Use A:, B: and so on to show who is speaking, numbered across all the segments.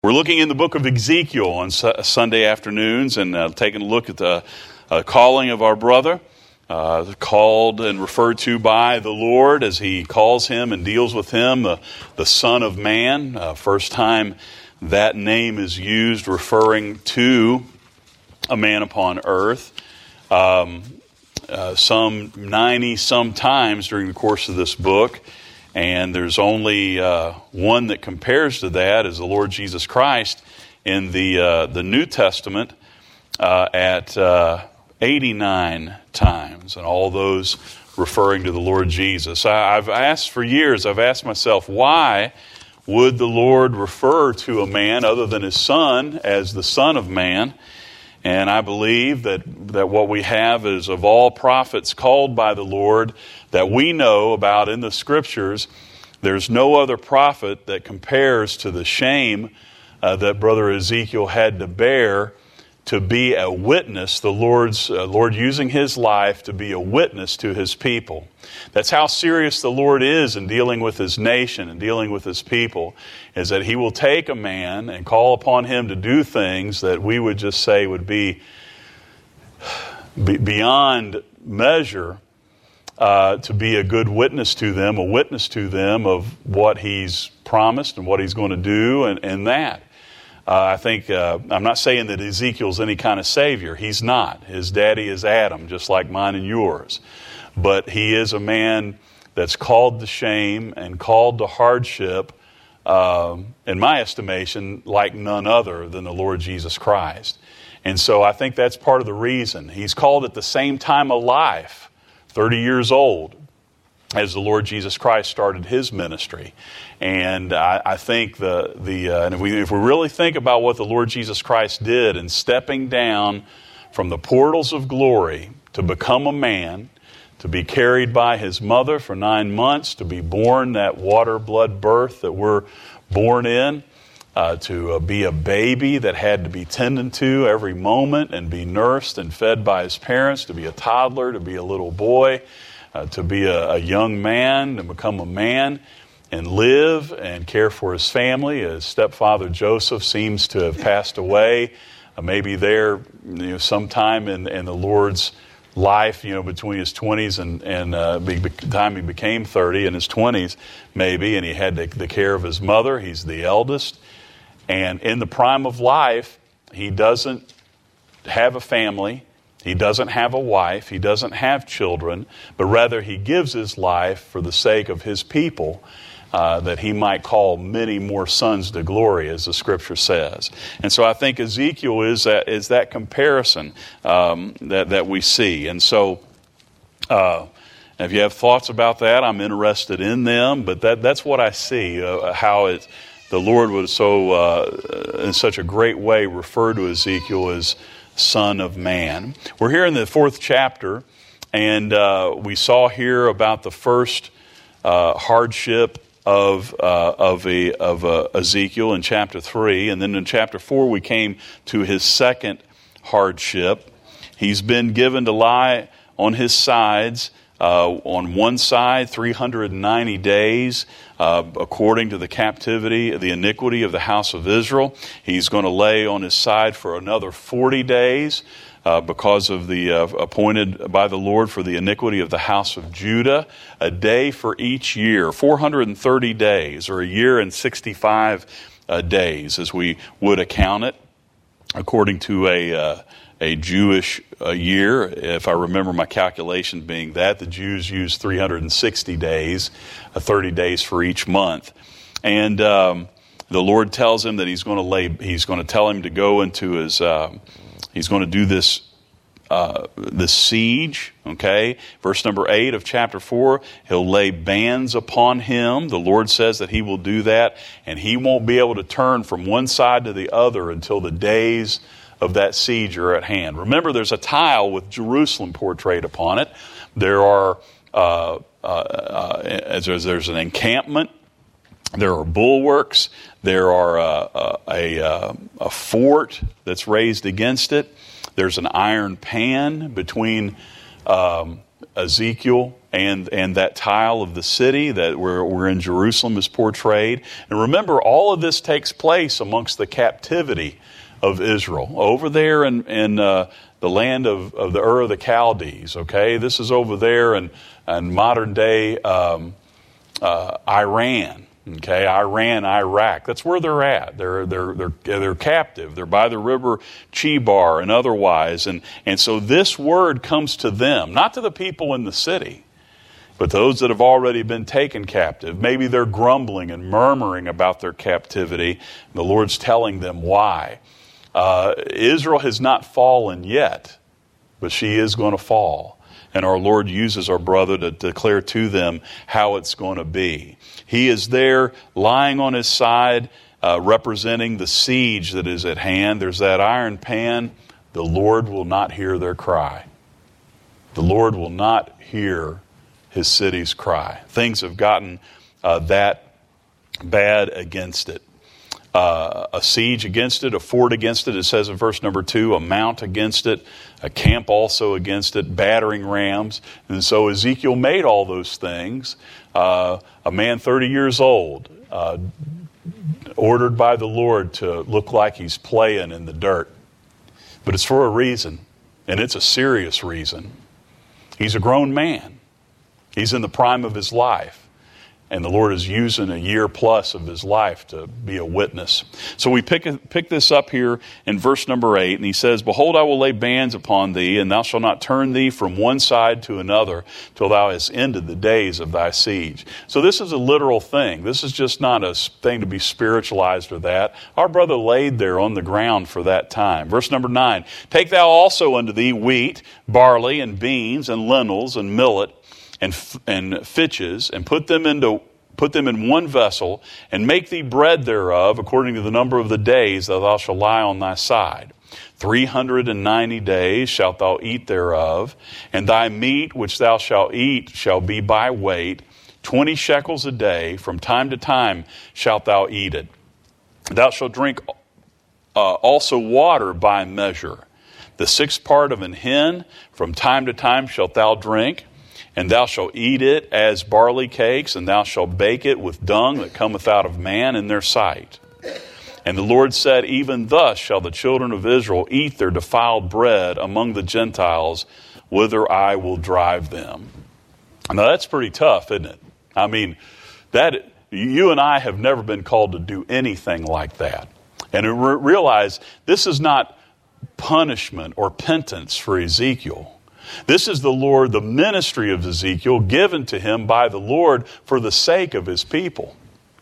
A: We're looking in the book of Ezekiel on Sunday afternoons and taking a look at the calling of our brother, called and referred to by the Lord as he calls him and deals with him, the Son of Man. First time that name is used referring to a man upon earth. Some 90 times during the course of this book. And there's only one that compares to that, is the Lord Jesus Christ in the New Testament at 89 times, and all those referring to the Lord Jesus. I've asked for years, I've asked myself, why would the Lord refer to a man other than his Son as the Son of Man? And I believe that what we have is, of all prophets called by the Lord that we know about in the Scriptures, there's no other prophet that compares to the shame that Brother Ezekiel had to bear to be a witness, the Lord using his life to be a witness to his people. That's how serious the Lord is in dealing with his nation and dealing with his people, is that he will take a man and call upon him to do things that we would just say would be beyond measure, to be a good witness to them, a witness to them of what he's promised and what he's going to do and that. I think, I'm not saying that Ezekiel's any kind of savior. He's not. His daddy is Adam, just like mine and yours. But he is a man that's called to shame and called to hardship, in my estimation, like none other than the Lord Jesus Christ. And so I think that's part of the reason. He's called at the same time of life, 30 years old, as the Lord Jesus Christ started his ministry. And I think and if we really think about what the Lord Jesus Christ did in stepping down from the portals of glory to become a man, to be carried by his mother for 9 months, to be born that water blood birth that we're born in, to be a baby that had to be tended to every moment and be nursed and fed by his parents, to be a toddler, to be a little boy, to be a young man, to become a man and live and care for his family. His stepfather Joseph seems to have passed away, maybe there sometime in the Lord's life, between his 20s and the time he became 30, in his 20s maybe, and he had the care of his mother. He's the eldest. And in the prime of life, he doesn't have a family. He doesn't have a wife. He doesn't have children. But rather, he gives his life for the sake of his people, that he might call many more sons to glory, as the Scripture says. And so I think Ezekiel is that comparison that we see. And so if you have thoughts about that, I'm interested in them. But that's what I see, how the Lord would in such a great way refer to Ezekiel as Son of Man. We're here in the 4th chapter, and we saw here about the first hardship of Ezekiel in chapter 3, and then in chapter 4 we came to his second hardship. He's been given to lie on his sides. On one side, 390 days, according to the captivity, the iniquity of the house of Israel. He's going to lay on his side for another 40 days because of the appointed by the Lord for the iniquity of the house of Judah. A day for each year, 430 days, or a year and 65 days, as we would account it, according to a Jewish year. If I remember my calculation being that, the Jews use 360 days, 30 days for each month. And the Lord tells him that he's going to tell him to go into his, he's going to do this siege, okay? Verse number 8 of chapter 4, he'll lay bands upon him. The Lord says that he will do that, and he won't be able to turn from one side to the other until the days of that siege are at hand. Remember, there's a tile with Jerusalem portrayed upon it. There are there's an encampment. There are bulwarks. There are a fort that's raised against it. There's an iron pan between Ezekiel and that tile of the city that we're in Jerusalem is portrayed. And remember, all of this takes place amongst the captivity of Israel over there in the land of the Ur of the Chaldees. Okay, this is over there in modern day Iran. Okay, Iran, Iraq. That's where they're at. They're captive. They're by the river Chebar and otherwise. And so this word comes to them, not to the people in the city, but those that have already been taken captive. Maybe they're grumbling and murmuring about their captivity. The Lord's telling them why. Israel has not fallen yet, but she is going to fall. And our Lord uses our brother to declare to them how it's going to be. He is there lying on his side, representing the siege that is at hand. There's that iron pan. The Lord will not hear their cry. The Lord will not hear his city's cry. Things have gotten that bad against it. A siege against it, a fort against it. It says in verse number 2, a mount against it, a camp also against it, battering rams. And so Ezekiel made all those things. A man 30 years old, ordered by the Lord to look like he's playing in the dirt. But it's for a reason, and it's a serious reason. He's a grown man. He's in the prime of his life. And the Lord is using a year plus of his life to be a witness. So we pick this up here in verse number 8. And he says, Behold, I will lay bands upon thee, and thou shalt not turn thee from one side to another till thou hast ended the days of thy siege. So this is a literal thing. This is just not a thing to be spiritualized or that. Our brother laid there on the ground for that time. Verse number 9. Take thou also unto thee wheat, barley, and beans, and lentils, and millet, and fitches, and put them in one vessel, and make thee bread thereof, according to the number of the days that thou shalt lie on thy side. 390 days shalt thou eat thereof, and thy meat which thou shalt eat shall be by weight, 20 shekels a day. From time to time shalt thou eat it. Thou shalt drink also water by measure. The sixth part of an hin, from time to time shalt thou drink. And thou shalt eat it as barley cakes, and thou shalt bake it with dung that cometh out of man in their sight. And the Lord said, Even thus shall the children of Israel eat their defiled bread among the Gentiles, whither I will drive them. Now that's pretty tough, isn't it? I mean, that you and I have never been called to do anything like that. And realize this is not punishment or penance for Ezekiel. This is the Lord, the ministry of Ezekiel, given to him by the Lord for the sake of his people.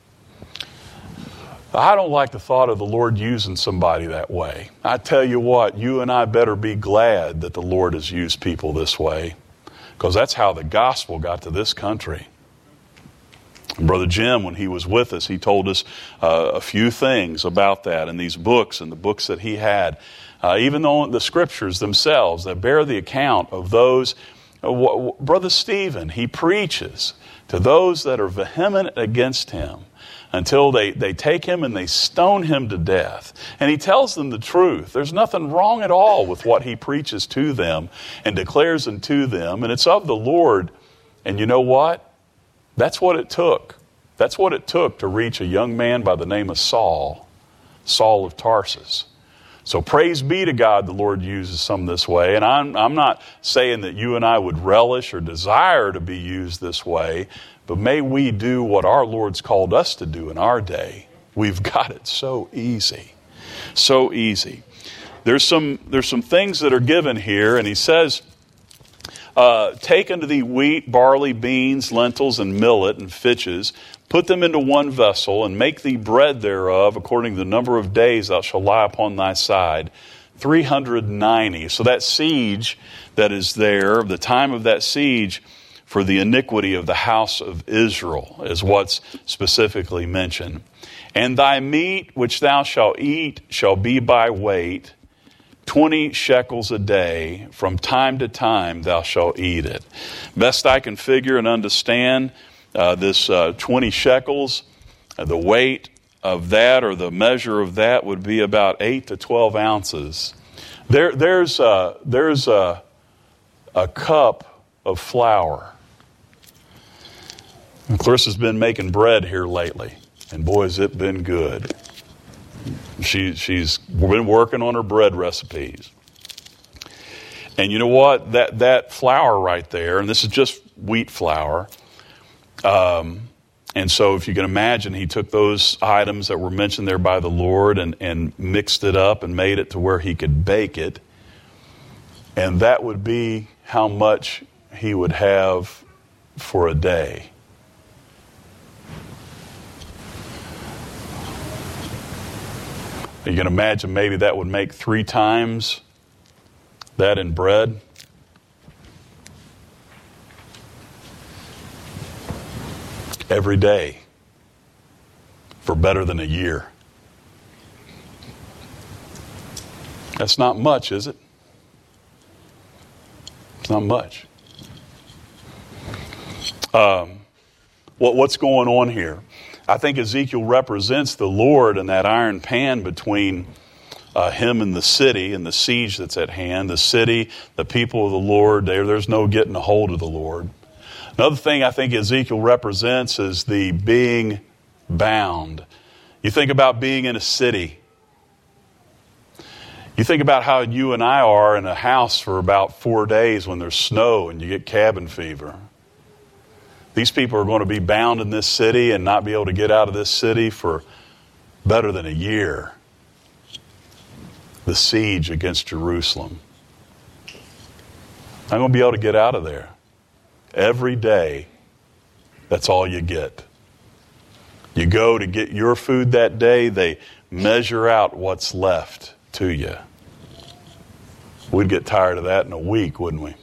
A: I don't like the thought of the Lord using somebody that way. I tell you what, you and I better be glad that the Lord has used people this way, because that's how the gospel got to this country. Brother Jim, when he was with us, he told us a few things about that in these books and the books that he had. Even though the scriptures themselves that bear the account of those, Brother Stephen, he preaches to those that are vehement against him until they take him and they stone him to death. And he tells them the truth. There's nothing wrong at all with what he preaches to them and declares unto them. And it's of the Lord. And you know what? That's what it took. That's what it took to reach a young man by the name of Saul of Tarsus. So praise be to God, the Lord uses some this way. And I'm not saying that you and I would relish or desire to be used this way, but may we do what our Lord's called us to do in our day. We've got it so easy. So easy. There's some things that are given here, and he says, take unto thee wheat, barley, beans, lentils, and millet, and fitches. Put them into one vessel, and make thee bread thereof, according to the number of days thou shalt lie upon thy side. 390. So that siege that is there, the time of that siege for the iniquity of the house of Israel is what's specifically mentioned. And thy meat which thou shalt eat shall be by weight, 20 shekels a day. From time to time thou shalt eat it. Best I can figure and understand, this 20 shekels, the weight of that or the measure of that would be about 8 to 12 ounces. There's a cup of flour. And Clarissa's been making bread here lately, and boy, has it been good. She's been working on her bread recipes. And you know what? That flour right there, and this is just wheat flour. And so if you can imagine, he took those items that were mentioned there by the Lord and mixed it up and made it to where he could bake it. And that would be how much he would have for a day. You can imagine maybe that would make 3 times that in bread. Every day for better than a year. That's not much, is it? It's not much. What's going on here? I think Ezekiel represents the Lord and that iron pan between him and the city and the siege that's at hand. The city, the people of the Lord, there's no getting a hold of the Lord. Another thing I think Ezekiel represents is the being bound. You think about being in a city. You think about how you and I are in a house for about 4 days when there's snow and you get cabin fever. These people are going to be bound in this city and not be able to get out of this city for better than a year. The siege against Jerusalem. Not going to be able to get out of there. Every day, that's all you get. You go to get your food that day, they measure out what's left to you. We'd get tired of that in a week, wouldn't we?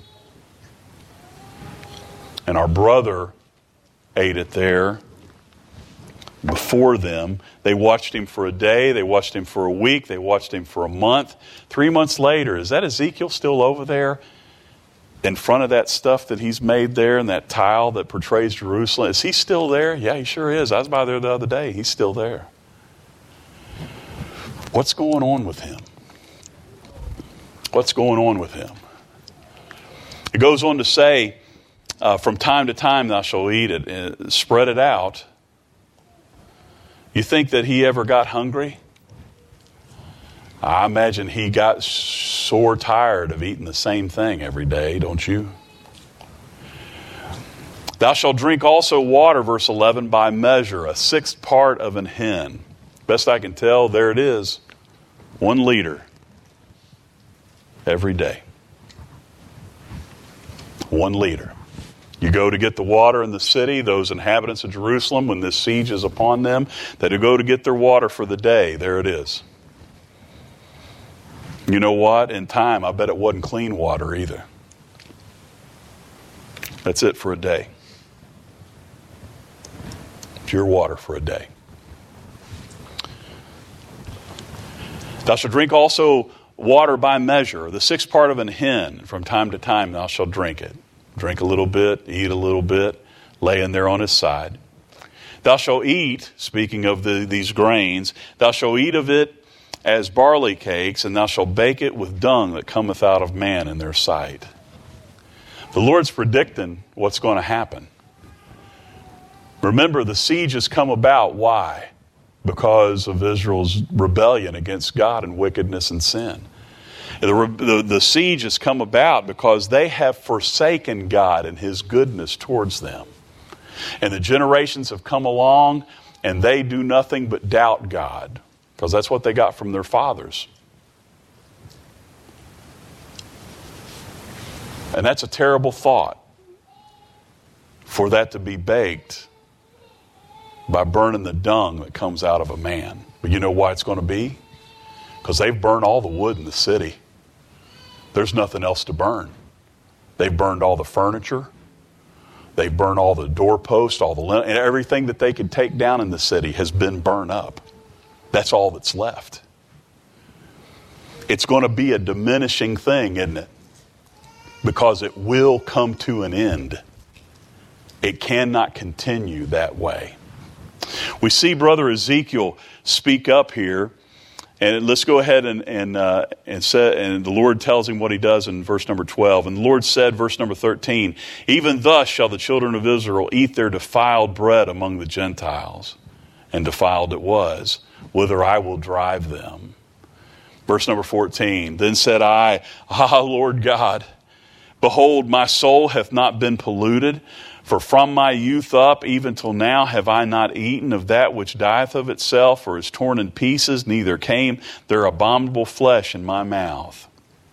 A: And our brother ate it there before them. They watched him for a day, they watched him for a week, they watched him for a month. 3 months later, is that Ezekiel still over there? In front of that stuff that he's made there and that tile that portrays Jerusalem. Is he still there? Yeah, he sure is. I was by there the other day. He's still there. What's going on with him? What's going on with him? It goes on to say, from time to time thou shalt eat it. Spread it out. You think that he ever got hungry? I imagine he got sore tired of eating the same thing every day, don't you? Thou shalt drink also water, verse 11, by measure, 1/6 part of an hin. Best I can tell, there it is. 1 liter every day. 1 liter. You go to get the water in the city, those inhabitants of Jerusalem, when this siege is upon them, they go to get their water for the day. There it is. You know what? In time, I bet it wasn't clean water either. That's it for a day. Pure water for a day. Thou shalt drink also water by measure, 1/6 part of an hin. From time to time thou shalt drink it. Drink a little bit, eat a little bit, laying there on his side. Thou shalt eat, speaking of these grains, thou shalt eat of it as barley cakes, and thou shalt bake it with dung that cometh out of man in their sight. The Lord's predicting what's going to happen. Remember, the siege has come about. Why? Because of Israel's rebellion against God and wickedness and sin. The siege has come about because they have forsaken God and His goodness towards them. And the generations have come along and they do nothing but doubt God. Because that's what they got from their fathers. And that's a terrible thought. For that to be baked by burning the dung that comes out of a man. But you know why it's going to be? Because they've burned all the wood in the city. There's nothing else to burn. They've burned all the furniture. They've burned all the doorposts, all the linen, and everything that they could take down in the city has been burned up. That's all that's left. It's going to be a diminishing thing, isn't it? Because it will come to an end. It cannot continue that way. We see Brother Ezekiel speak up here And let's go ahead and the Lord tells him what he does in verse number 12. And the Lord said, verse number 13, even thus shall the children of Israel eat their defiled bread among the Gentiles. And defiled it was, whither I will drive them. Verse number 14, then said I, Lord God, behold, my soul hath not been polluted, for from my youth up, even till now, have I not eaten of that which dieth of itself, or is torn in pieces, neither came their abominable flesh in my mouth.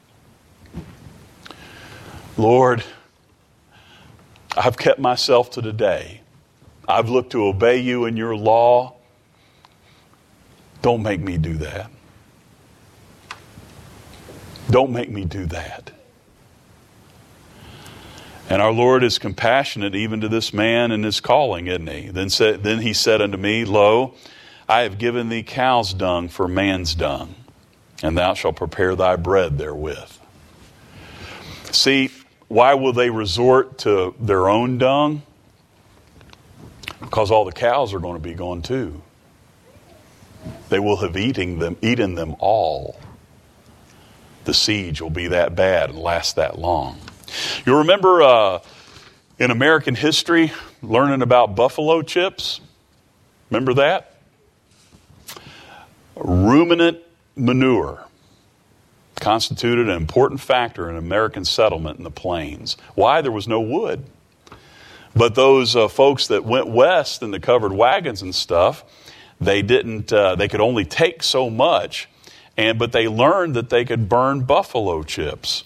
A: Lord, I've kept myself to today. I've looked to obey you in your law. Don't make me do that. Don't make me do that. And our Lord is compassionate even to this man and his calling, isn't he? Then he said unto me, lo, I have given thee cow's dung for man's dung, and thou shalt prepare thy bread therewith. See, why will they resort to their own dung? Because all the cows are going to be gone too. They will have eaten them all. The siege will be that bad and last that long. You remember in American history learning about buffalo chips? Remember that? Ruminant manure constituted an important factor in American settlement in the plains. Why? There was no wood. But those folks that went west in the covered wagons and stuff, they could only take so much, but they learned that they could burn buffalo chips.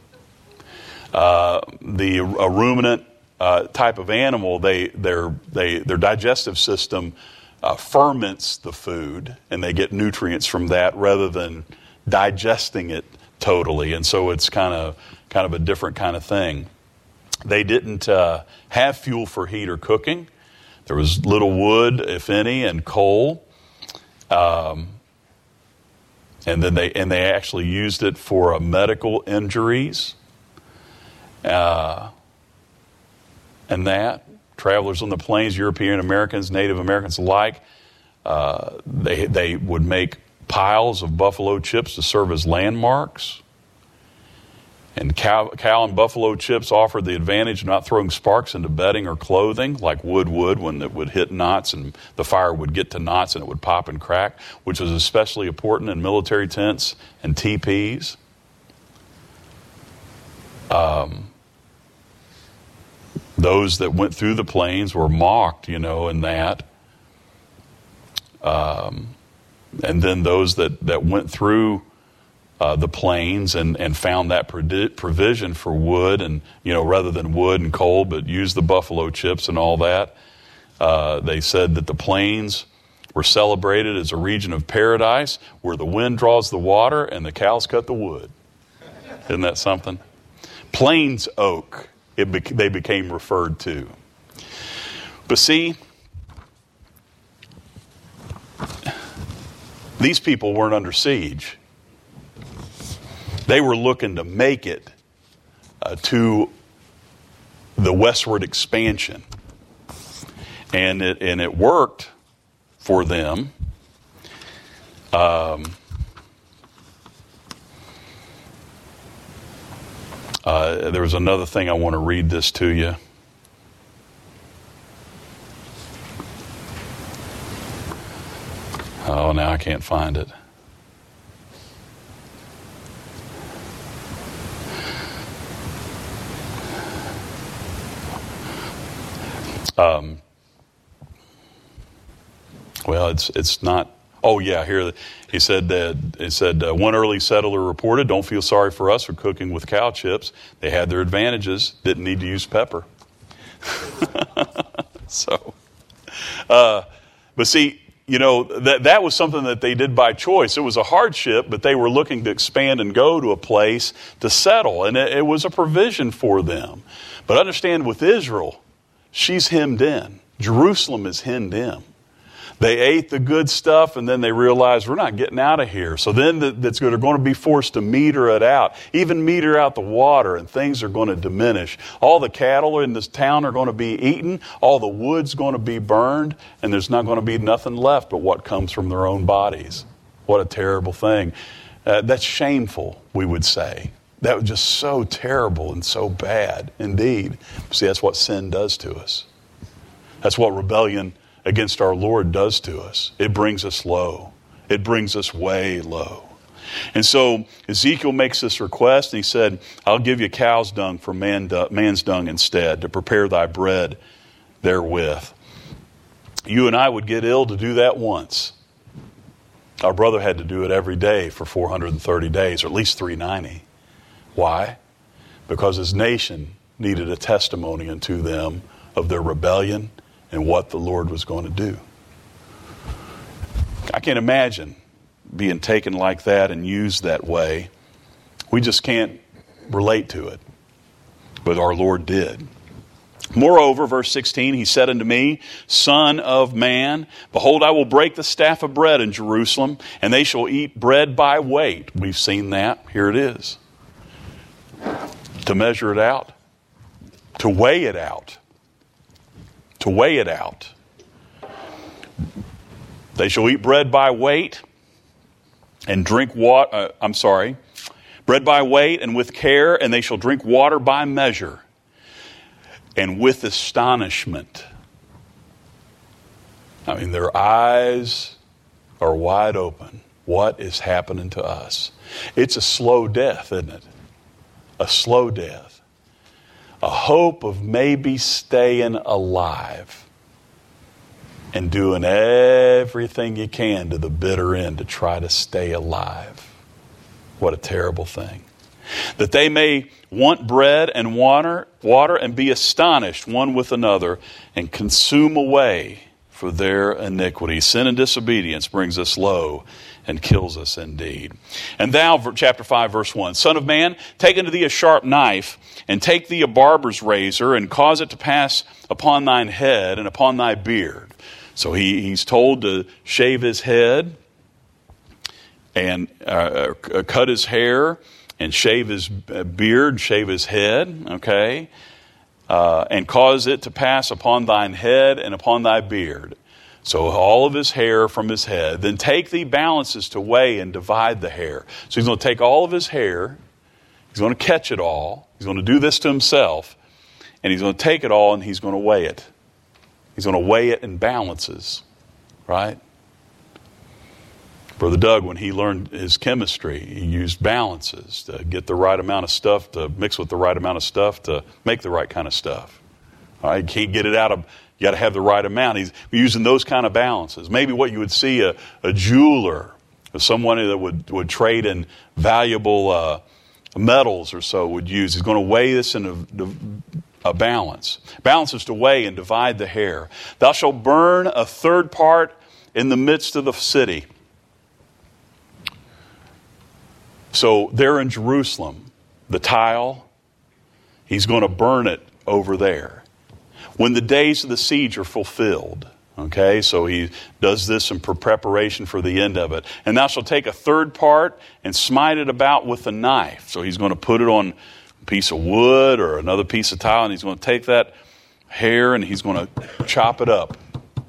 A: A ruminant type of animal, their digestive system ferments the food, and they get nutrients from that rather than digesting it totally. And so it's kind of a different kind of thing. They didn't have fuel for heat or cooking. There was little wood, if any, and coal. And then they actually used it for medical injuries. And that travelers on the plains, European Americans, Native Americans alike, they would make piles of buffalo chips to serve as landmarks. And cow and buffalo chips offered the advantage of not throwing sparks into bedding or clothing like wood would when it would hit knots and the fire would get to knots and it would pop and crack, which was especially important in military tents and teepees. Those that went through the plains were mocked, in that. And then those that went through the plains and found that provision for wood and, rather than wood and coal, but used the buffalo chips and all that. They said that the plains were celebrated as a region of paradise where the wind draws the water and the cows cut the wood. Isn't that something? Plains oak, they became referred to. But see, these people weren't under siege. They were looking to make it to the westward expansion. And it worked for them. There was another thing I want to read this to you. Oh, now I can't find it. Well, it's not. Oh yeah, here he said one early settler reported, "Don't feel sorry for us for cooking with cow chips. They had their advantages. Didn't need to use pepper." So, but see, that was something that they did by choice. It was a hardship, but they were looking to expand and go to a place to settle, and it was a provision for them. But understand, with Israel, she's hemmed in. Jerusalem is hemmed in. They ate the good stuff, and then they realized, we're not getting out of here. So then they're going to be forced to meter it out, even meter out the water, and things are going to diminish. All the cattle in this town are going to be eaten. All the wood's going to be burned, and there's not going to be nothing left but what comes from their own bodies. What a terrible thing. That's shameful, we would say. That was just so terrible and so bad indeed. See, that's what sin does to us. That's what rebellion against our Lord does to us. It brings us low. It brings us way low. And so Ezekiel makes this request, and he said, I'll give you cow's dung for man's dung instead, to prepare thy bread therewith. You and I would get ill to do that once. Our brother had to do it every day for 430 days, or at least 390. Why? Because his nation needed a testimony unto them of their rebellion and what the Lord was going to do. I can't imagine being taken like that and used that way. We just can't relate to it. But our Lord did. Moreover, verse 16, he said unto me, Son of man, behold, I will break the staff of bread in Jerusalem, and they shall eat bread by weight. We've seen that. Here it is. To measure it out. To weigh it out. To weigh it out. They shall eat bread by weight and drink water. Bread by weight and with care, and they shall drink water by measure and with astonishment. I mean, their eyes are wide open. What is happening to us? It's a slow death, isn't it? A slow death. A hope of maybe staying alive and doing everything you can to the bitter end to try to stay alive. What a terrible thing. That they may want bread and water and be astonished one with another and consume away for their iniquity. Sin and disobedience brings us low and kills us indeed. And thou, chapter 5, verse 1, Son of man, take unto thee a sharp knife, and take thee a barber's razor, and cause it to pass upon thine head and upon thy beard. So he's told to shave his head and cut his hair and shave his beard, shave his head, okay? And cause it to pass upon thine head and upon thy beard. So all of his hair from his head. Then take thee balances to weigh and divide the hair. So he's going to take all of his hair. He's going to catch it all. He's going to do this to himself. And he's going to take it all and he's going to weigh it. He's going to weigh it in balances. Right? Brother Doug, when he learned his chemistry, he used balances to get the right amount of stuff, to mix with the right amount of stuff, to make the right kind of stuff. All right? You can't get it out of... You got to have the right amount. He's using those kind of balances. Maybe what you would see a jeweler, or someone that would trade in valuable metals or so would use. He's going to weigh this in a balance. Balance is to weigh and divide the hair. Thou shalt burn a third part in the midst of the city. So there in Jerusalem, the tile, he's going to burn it over there. When the days of the siege are fulfilled, okay, so he does this in preparation for the end of it. And thou shalt take a third part and smite it about with a knife. So he's going to put it on a piece of wood or another piece of tile, and he's going to take that hair and he's going to chop it up.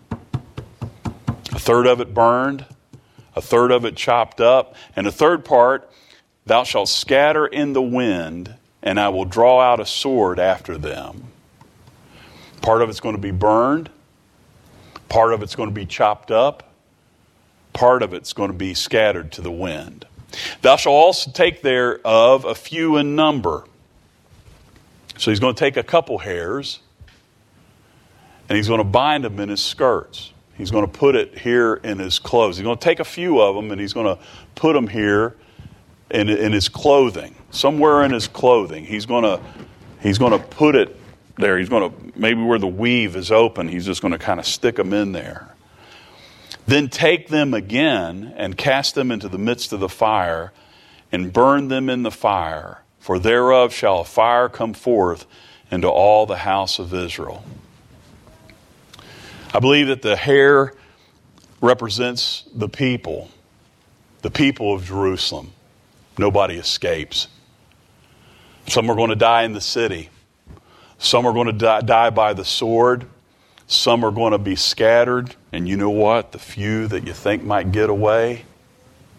A: A third of it burned, a third of it chopped up, and a third part thou shalt scatter in the wind, and I will draw out a sword after them. Part of it's going to be burned. Part of it's going to be chopped up. Part of it's going to be scattered to the wind. Thou shalt also take thereof a few in number. So he's going to take a couple hairs and he's going to bind them in his skirts. He's going to put it here in his clothes. He's going to take a few of them and he's going to put them here in his clothing. Somewhere in his clothing. He's going to put it there. He's going to, maybe where the weave is open, he's just going to kind of stick them in there. Then take them again and cast them into the midst of the fire and burn them in the fire. For thereof shall a fire come forth into all the house of Israel. I believe that the hair represents the people of Jerusalem. Nobody escapes. Some are going to die in the city. Some are going to die by the sword. Some are going to be scattered. And you know what? The few that you think might get away,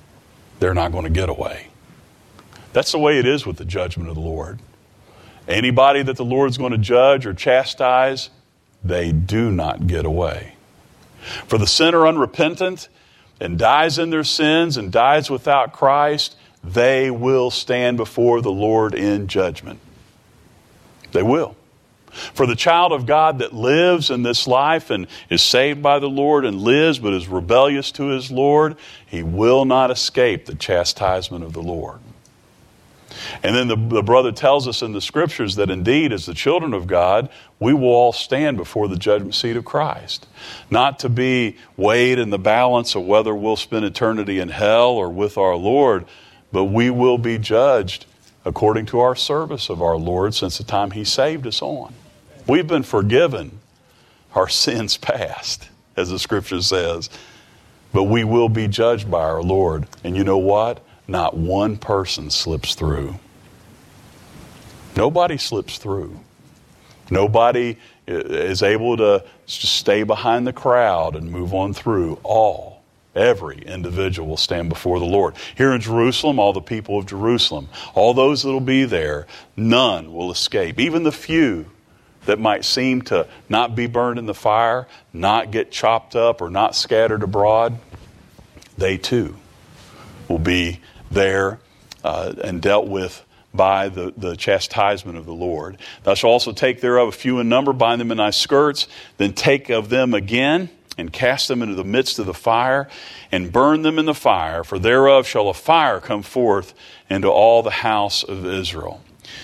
A: they're not going to get away. That's the way it is with the judgment of the Lord. Anybody that the Lord's going to judge or chastise, they do not get away. For the sinner unrepentant and dies in their sins and dies without Christ, they will stand before the Lord in judgment. They will. For the child of God that lives in this life and is saved by the Lord and lives but is rebellious to his Lord, he will not escape the chastisement of the Lord. And then the brother tells us in the scriptures that indeed, as the children of God, we will all stand before the judgment seat of Christ. Not to be weighed in the balance of whether we'll spend eternity in hell or with our Lord, but we will be judged according to our service of our Lord since the time He saved us on. We've been forgiven our sins past, as the scripture says, but we will be judged by our Lord. And you know what? Not one person slips through. Nobody slips through. Nobody is able to just stay behind the crowd and move on through. Every individual will stand before the Lord. Here in Jerusalem, all the people of Jerusalem, all those that will be there, none will escape. Even the few that might seem to not be burned in the fire, not get chopped up or not scattered abroad, they too will be there and dealt with by the chastisement of the Lord. Thou shalt also take thereof a few in number, bind them in thy skirts, then take of them again, and cast them into the midst of the fire, and burn them in the fire, for thereof shall a fire come forth into all the house of Israel.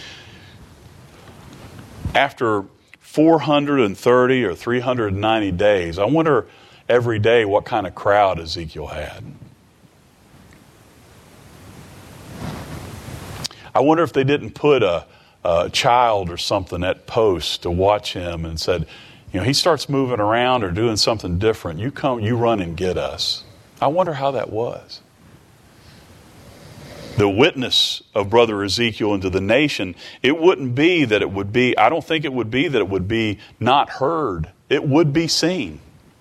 A: After 430 or 390 days, I wonder every day what kind of crowd Ezekiel had. I wonder if they didn't put a child or something at post to watch him and said, you know, he starts moving around or doing something different. You come, you run and get us. I wonder how that was. The witness of Brother Ezekiel into the nation, it wouldn't be that it would be, I don't think it would be that it would be not heard. It would be seen.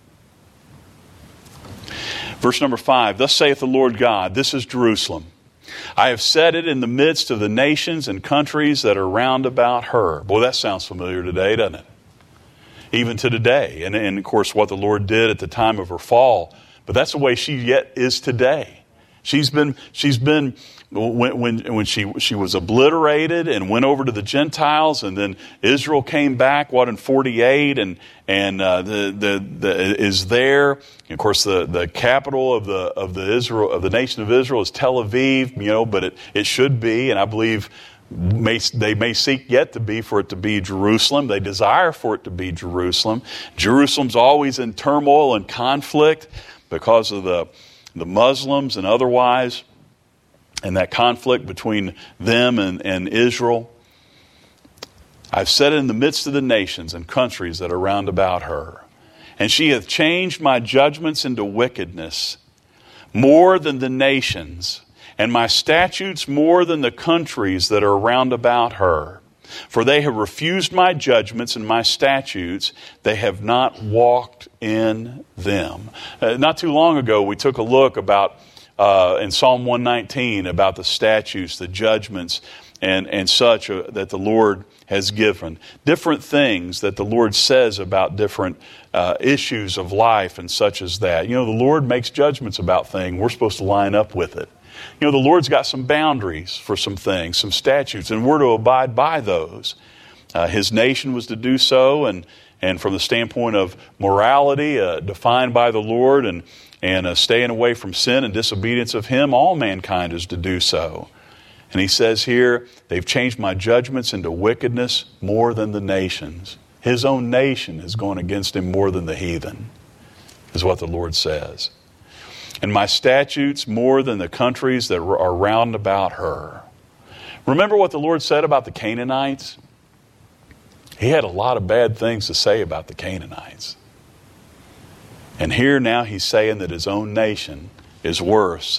A: Verse number 5, thus saith the Lord God, this is Jerusalem. I have set it in the midst of the nations and countries that are round about her. Boy, that sounds familiar today, doesn't it? Even to today. And of course, what the Lord did at the time of her fall. But that's the way she yet is today. She's been when she was obliterated and went over to the Gentiles, and then Israel came back, in 48, and is there. And of course, the capital of the nation of Israel is Tel Aviv, but it should be, and I believe they may seek yet to be for it to be Jerusalem. They desire for it to be Jerusalem. Jerusalem's always in turmoil and conflict because of the Muslims and otherwise, and that conflict between them and Israel. I've set it in the midst of the nations and countries that are round about her. And she hath changed my judgments into wickedness more than the nations, and my statutes more than the countries that are round about her. For they have refused my judgments and my statutes. They have not walked in them. Not too long ago, we took a look about in Psalm 119 about the statutes, the judgments, and such that the Lord has given. Different things that the Lord says about different issues of life and such as that. The Lord makes judgments about things. We're supposed to line up with it. The Lord's got some boundaries for some things, some statutes, and we're to abide by those. His nation was to do so, and from the standpoint of morality, defined by the Lord, and staying away from sin and disobedience of Him, all mankind is to do so. And He says here, they've changed my judgments into wickedness more than the nations. His own nation is going against Him more than the heathen, is what the Lord says. And my statutes more than the countries that are round about her. Remember what the Lord said about the Canaanites? He had a lot of bad things to say about the Canaanites. And here now He's saying that His own nation is worse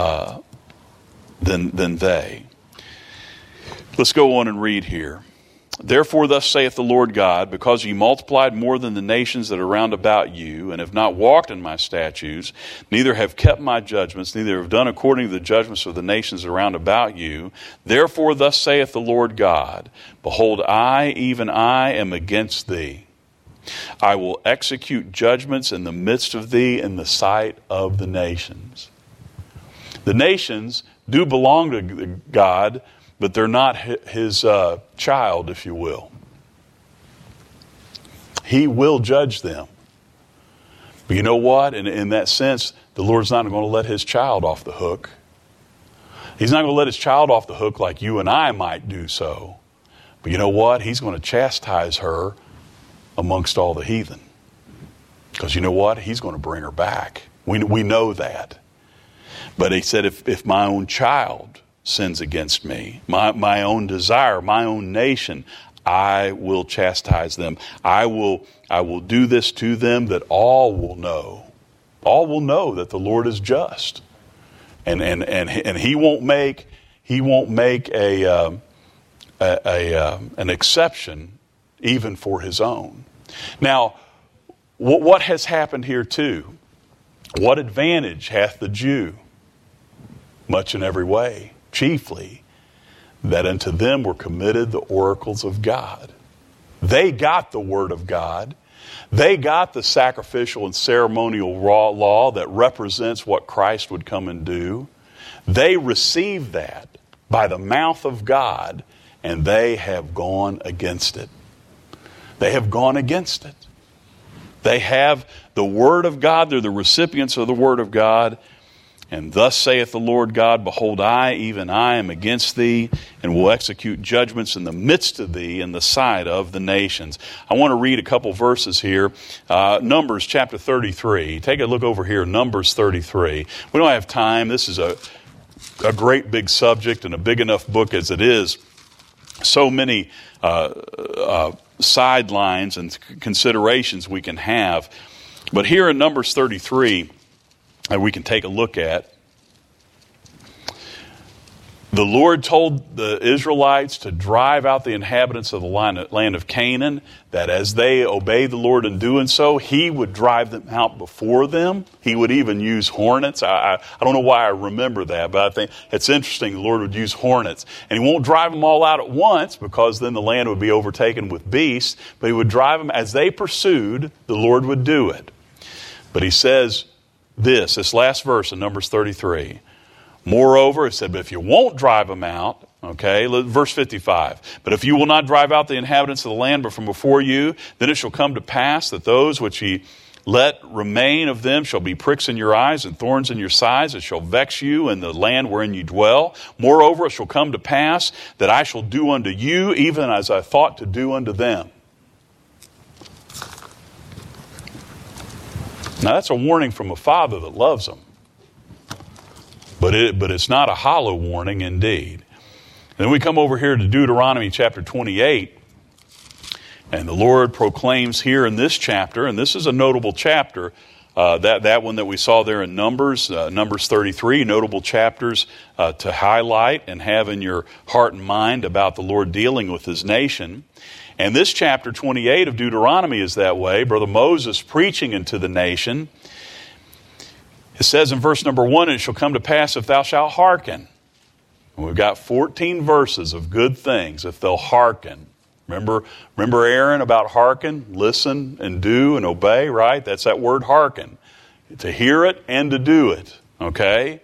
A: than they. Let's go on and read here. Therefore, thus saith the Lord God, because ye multiplied more than the nations that are round about you, and have not walked in my statutes, neither have kept my judgments, neither have done according to the judgments of the nations around about you, therefore thus saith the Lord God, behold, I, even I, am against thee. I will execute judgments in the midst of thee in the sight of the nations. The nations do belong to God, but they're not his child, if you will. He will judge them. But you know what? In that sense, the Lord's not going to let his child off the hook. He's not going to let his child off the hook like you and I might do so. But you know what? He's going to chastise her amongst all the heathen. Because you know what? He's going to bring her back. We know that. But he said, if my own child sins against me, my own desire, my own nation, I will chastise them. I will do this to them, that all will know that the Lord is just, and he won't make an exception even for his own. Now, what has happened here too? What advantage hath the Jew? Much in every way. Chiefly, that unto them were committed the oracles of God. They got the word of God. They got the sacrificial and ceremonial law that represents what Christ would come and do. They received that by the mouth of God, and they have gone against it. They have gone against it. They have the word of God. They're the recipients of the word of God. And thus saith the Lord God, behold, I, even I, am against thee, and will execute judgments in the midst of thee in the sight of the nations. I want to read a couple verses here. Numbers chapter 33. Take a look over here, Numbers 33. We don't have time. This is a great big subject and a big enough book as it is. So many sidelines and considerations we can have. But here in Numbers 33, that we can take a look at. The Lord told the Israelites to drive out the inhabitants of the land of Canaan, that as they obeyed the Lord in doing so, he would drive them out before them. He would even use hornets. I don't know why I remember that, but I think it's interesting the Lord would use hornets. And he won't drive them all out at once, because then the land would be overtaken with beasts, but he would drive them as they pursued, the Lord would do it. But he says, this last verse in Numbers 33. Moreover, it said, but if you won't drive them out, okay, verse 55. But if you will not drive out the inhabitants of the land but from before you, then it shall come to pass that those which ye let remain of them shall be pricks in your eyes and thorns in your sides. It shall vex you in the land wherein you dwell. Moreover, it shall come to pass that I shall do unto you even as I thought to do unto them. Now that's a warning from a father that loves them. But it's not a hollow warning indeed. Then we come over here to Deuteronomy chapter 28. And the Lord proclaims here in this chapter, and this is a notable chapter, that one that we saw there in Numbers 33, notable chapters to highlight and have in your heart and mind about the Lord dealing with his nation. And this chapter 28 of Deuteronomy is that way. Brother Moses preaching into the nation. It says in verse number 1, it shall come to pass if thou shalt hearken. And we've got 14 verses of good things if they'll hearken. Remember Aaron about hearken, listen and do and obey, right? That's that word hearken. To hear it and to do it, okay?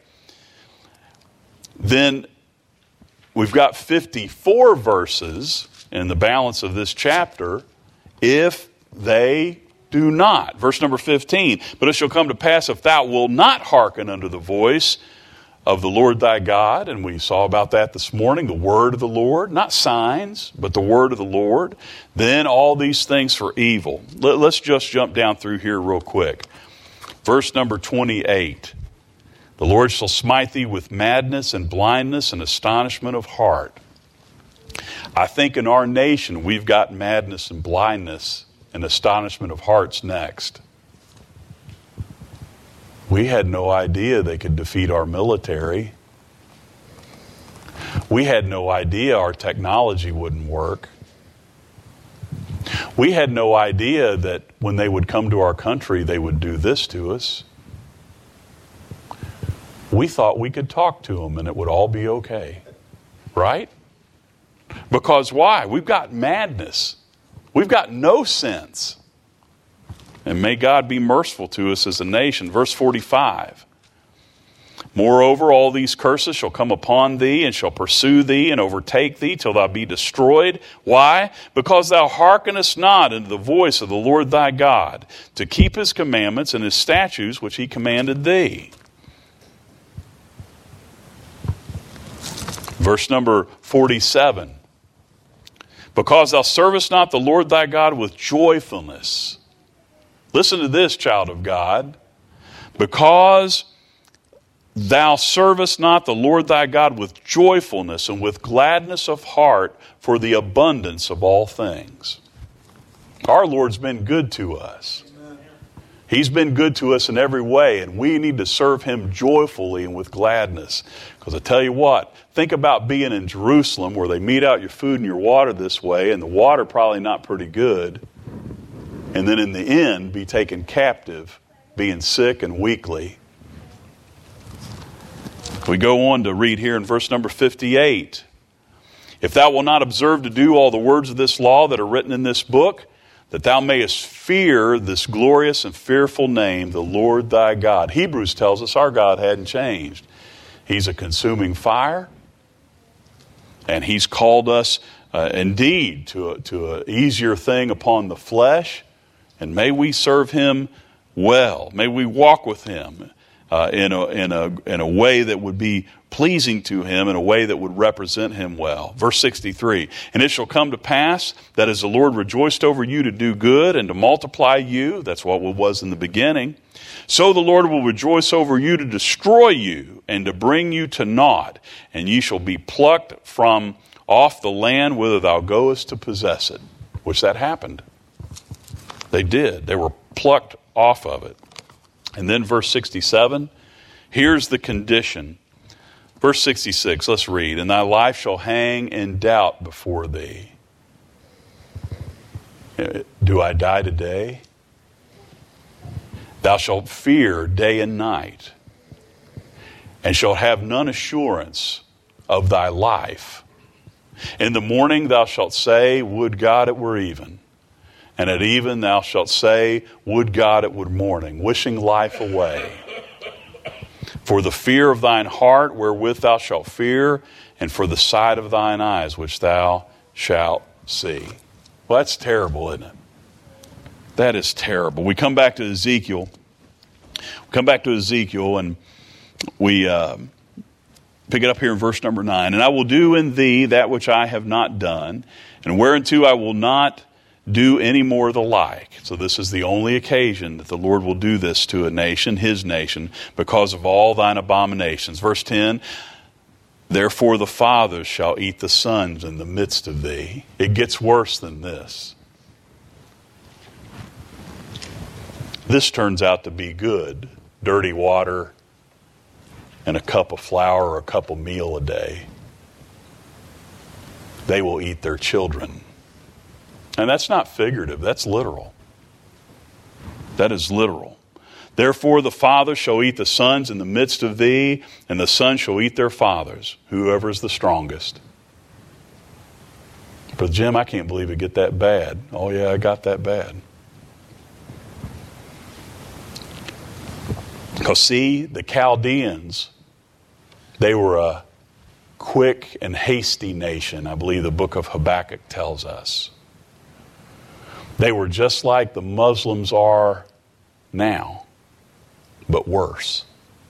A: Then we've got 54 verses in the balance of this chapter, if they do not. Verse number 15, but it shall come to pass if thou wilt not hearken unto the voice of the Lord thy God, and we saw about that this morning, the word of the Lord, not signs, but the word of the Lord, then all these things for evil. Let's just jump down through here real quick. Verse number 28, the Lord shall smite thee with madness and blindness and astonishment of heart. I think in our nation we've got madness and blindness and astonishment of hearts next. We had no idea they could defeat our military. We had no idea our technology wouldn't work. We had no idea that when they would come to our country, they would do this to us. We thought we could talk to them and it would all be okay. Right? Because why? We've got madness. We've got no sense. And may God be merciful to us as a nation. Verse 45. Moreover, all these curses shall come upon thee, and shall pursue thee, and overtake thee, till thou be destroyed. Why? Because thou hearkenest not unto the voice of the Lord thy God, to keep his commandments and his statutes which he commanded thee. Verse number 47. Because thou servest not the Lord thy God with joyfulness. Listen to this, child of God. Because thou servest not the Lord thy God with joyfulness and with gladness of heart for the abundance of all things. Our Lord's been good to us. He's been good to us in every way, and we need to serve him joyfully and with gladness. Because I tell you what, think about being in Jerusalem where they mete out your food and your water this way, and the water probably not pretty good. And then in the end, be taken captive, being sick and weakly. We go on to read here in verse number 58. If thou wilt not observe to do all the words of this law that are written in this book, that thou mayest fear this glorious and fearful name, the Lord thy God. Hebrews tells us our God hadn't changed. He's a consuming fire. And he's called us indeed to an easier thing upon the flesh. And may we serve him well. May we walk with him in a way that would be pleasing to him, in a way that would represent him well. Verse 63, and it shall come to pass that as the Lord rejoiced over you to do good and to multiply you, that's what it was in the beginning, so the Lord will rejoice over you to destroy you and to bring you to naught, and ye shall be plucked from off the land whither thou goest to possess it. Which that happened. They did. They were plucked off of it. And then verse 67, here's the condition. Verse 66, let's read. And thy life shall hang in doubt before thee. Do I die today? Thou shalt fear day and night, and shalt have none assurance of thy life. In the morning thou shalt say, would God it were even. And at even thou shalt say, would God it were morning, wishing life away. For the fear of thine heart wherewith thou shalt fear, and for the sight of thine eyes which thou shalt see. Well, that's terrible, isn't it? That is terrible. We come back to Ezekiel. And we pick it up here in verse number 9. And I will do in thee that which I have not done, and whereunto I will not do any more the like. So this is the only occasion that the Lord will do this to a nation, his nation, because of all thine abominations. Verse 10, therefore the fathers shall eat the sons in the midst of thee. It gets worse than this. This turns out to be good. Dirty water and a cup of flour or a cup of meal a day. They will eat their children. And that's not figurative, that's literal. That is literal. Therefore the fathers shall eat the sons in the midst of thee, and the sons shall eat their fathers, whoever is the strongest. But Jim, I can't believe it get that bad. Oh yeah, it got that bad. Because see, the Chaldeans, they were a quick and hasty nation, I believe the book of Habakkuk tells us. They were just like the Muslims are now, but worse.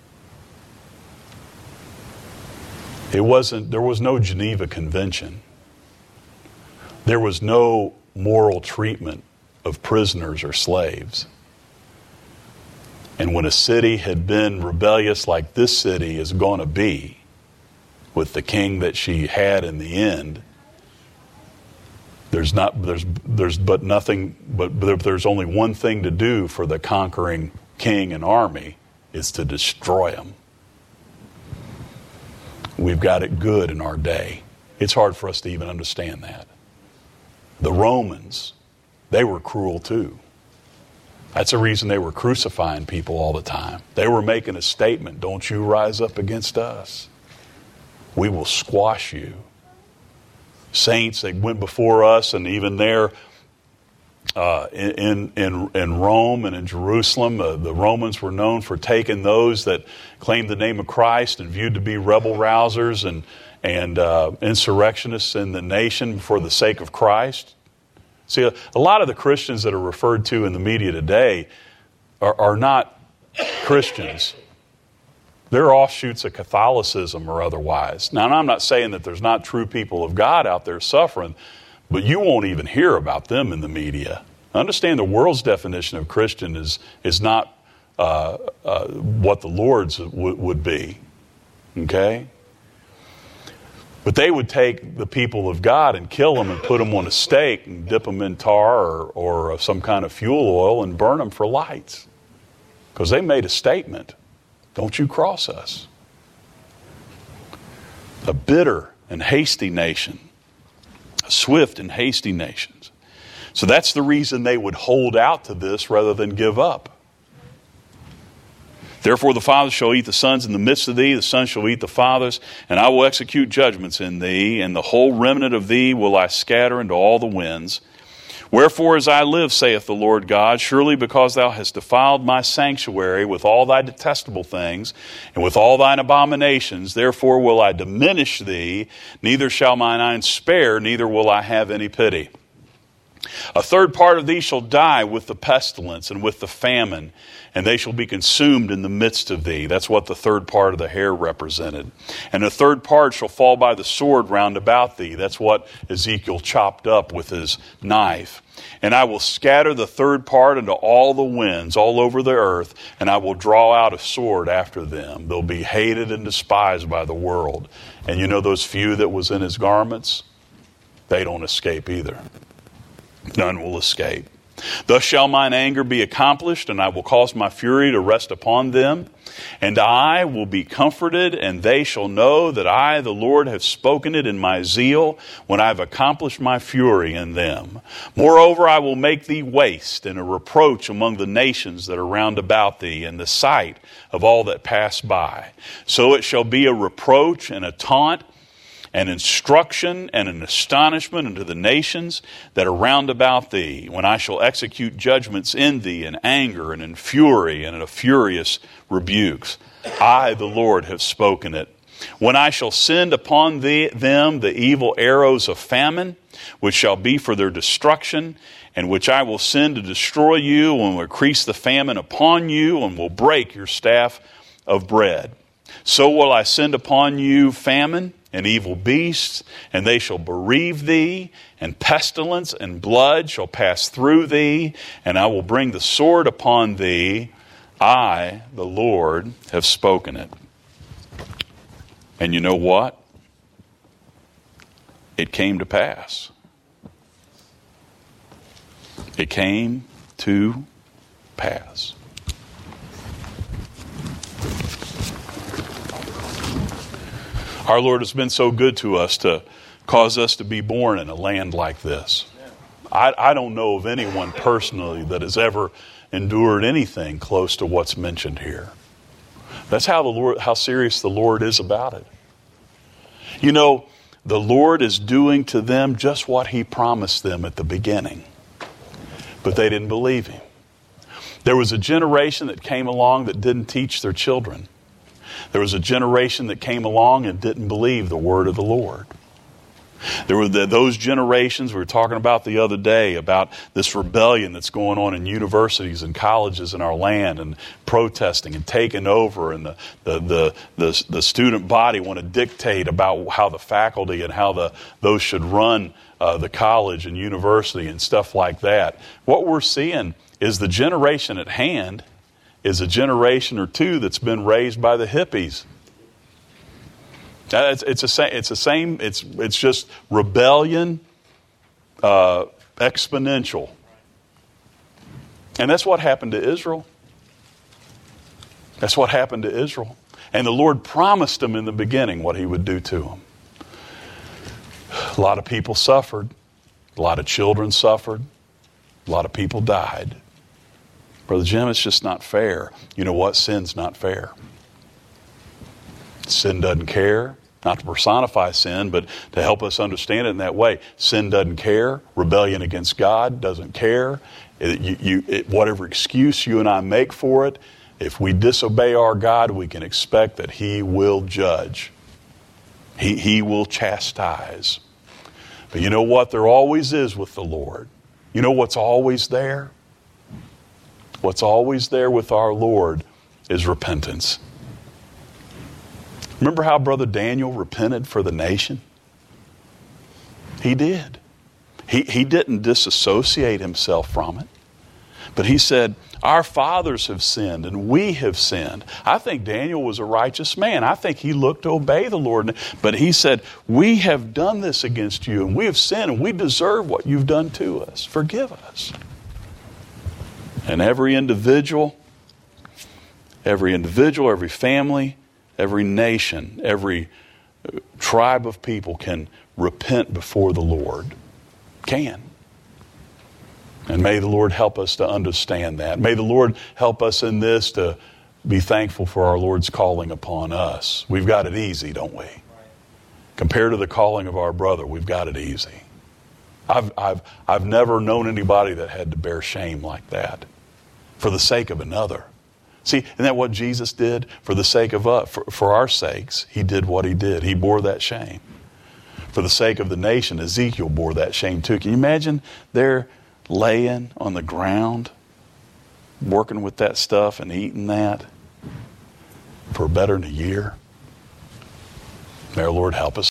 A: There was no Geneva Convention. There was no moral treatment of prisoners or slaves. And when a city had been rebellious like this city is going to be, with the king that she had in the end, there's only one thing to do for the conquering king and army, is to destroy them. We've got it good in our day. It's hard for us to even understand that. The Romans they were cruel too. That's the reason they were crucifying people all the time. They were making a statement, don't you rise up against us. We will squash you. Saints, they went before us, and even there in Rome and in Jerusalem, the Romans were known for taking those that claimed the name of Christ and viewed to be rebel rousers and insurrectionists in the nation for the sake of Christ. See, a lot of the Christians that are referred to in the media today are not Christians. They're offshoots of Catholicism or otherwise. Now, I'm not saying that there's not true people of God out there suffering, but you won't even hear about them in the media. Understand the world's definition of Christian is not what the Lord's would be. Okay? But they would take the people of God and kill them and put them on a stake and dip them in tar or some kind of fuel oil and burn them for lights. Because they made a statement. Don't you cross us. A bitter and hasty nation. A swift and hasty nation. So that's the reason they would hold out to this rather than give up. Therefore the fathers shall eat the sons in the midst of thee, the sons shall eat the fathers, and I will execute judgments in thee, and the whole remnant of thee will I scatter into all the winds. Wherefore as I live, saith the Lord God, surely because thou hast defiled my sanctuary with all thy detestable things, and with all thine abominations, therefore will I diminish thee, neither shall mine eyes spare, neither will I have any pity. A third part of thee shall die with the pestilence and with the famine, and they shall be consumed in the midst of thee. That's what the third part of the hair represented. And a third part shall fall by the sword round about thee. That's what Ezekiel chopped up with his knife. And I will scatter the third part into all the winds, all over the earth, and I will draw out a sword after them. They'll be hated and despised by the world. And you know those few that was in his garments? They don't escape either. None will escape. Thus shall mine anger be accomplished, and I will cause my fury to rest upon them. And I will be comforted, and they shall know that I, the Lord, have spoken it in my zeal, when I have accomplished my fury in them. Moreover, I will make thee waste, and a reproach among the nations that are round about thee, in the sight of all that pass by. So it shall be a reproach and a taunt, an instruction and an astonishment unto the nations that are round about thee, when I shall execute judgments in thee in anger and in fury and in a furious rebukes. I, the Lord, have spoken it. When I shall send upon them the evil arrows of famine, which shall be for their destruction, and which I will send to destroy you, and will increase the famine upon you, and will break your staff of bread. So will I send upon you famine and evil beasts, and they shall bereave thee, and pestilence and blood shall pass through thee, and I will bring the sword upon thee. I, the Lord, have spoken it. And you know what? It came to pass. It came to pass. Our Lord has been so good to us to cause us to be born in a land like this. I don't know of anyone personally that has ever endured anything close to what's mentioned here. That's how serious the Lord is about it. You know, the Lord is doing to them just what He promised them at the beginning. But they didn't believe Him. There was a generation that came along that didn't teach their children. There was a generation that came along and didn't believe the word of the Lord. There were those generations we were talking about the other day, about this rebellion that's going on in universities and colleges in our land, and protesting and taking over, and the student body want to dictate about how the faculty and how those should run the college and university and stuff like that. What we're seeing is the generation at hand is a generation or two that's been raised by the hippies. It's just rebellion exponential. And that's what happened to Israel. That's what happened to Israel. And the Lord promised them in the beginning what He would do to them. A lot of people suffered. A lot of children suffered. A lot of people died. Brother Jim, it's just not fair. You know what? Sin's not fair. Sin doesn't care. Not to personify sin, but to help us understand it in that way. Sin doesn't care. Rebellion against God doesn't care. Whatever excuse you and I make for it, if we disobey our God, we can expect that He will judge. He will chastise. But you know what? There always is with the Lord. You know what's always there? What's always there with our Lord is repentance. Remember how Brother Daniel repented for the nation? He did. He didn't disassociate himself from it. But he said, our fathers have sinned and we have sinned. I think Daniel was a righteous man. I think he looked to obey the Lord. But he said, we have done this against you and we have sinned and we deserve what you've done to us. Forgive us. And every individual, every family, every nation, every tribe of people can repent before the Lord. Can. And may the Lord help us to understand that. May the Lord help us in this to be thankful for our Lord's calling upon us. We've got it easy, don't we? Compared to the calling of our brother, we've got it easy. I've never known anybody that had to bear shame like that for the sake of another. See, isn't that what Jesus did? For the sake of us, for our sakes, He did what He did. He bore that shame. For the sake of the nation, Ezekiel bore that shame too. Can you imagine they're laying on the ground, working with that stuff and eating that for better than a year? May our Lord help us.